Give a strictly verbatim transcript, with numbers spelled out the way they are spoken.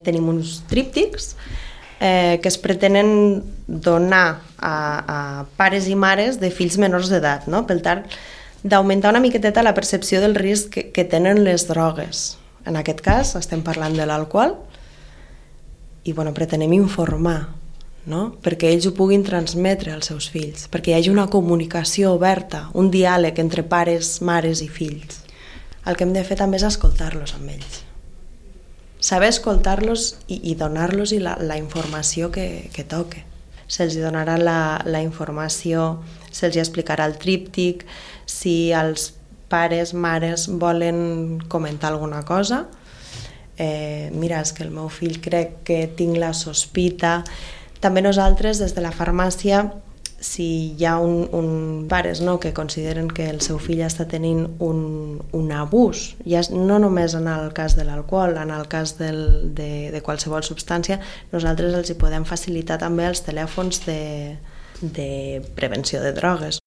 tenim uns tríptics eh, que es pretenen donar a, a pares i mares de fills menors d'edat, no? Per tant, d'augmentar una miqueteta la percepció del risc que, que tenen les drogues. En aquest cas estem parlant de l'alcohol i bueno, pretenem informar, no? Perquè ells ho puguin transmetre als seus fills, perquè hi hagi una comunicació oberta, un diàleg entre pares, mares i fills. El que hem de fer també és escoltar-los amb ells. Saber escoltar-los i, i donar-los la, la informació que, que toque. Se'ls donarà la, la informació, se'ls explicarà el tríptic, si els pares, mares volen comentar alguna cosa, eh, mira, és que el meu fill crec que tinc la sospita. També nosaltres, des de la farmàcia, si hi ha un, un pares no, que consideren que el seu fill està tenint un, un abús, ja no només en el cas de l'alcohol, en el cas del, de, de qualsevol substància, nosaltres els hi podem facilitar també els telèfons de, de prevenció de drogues.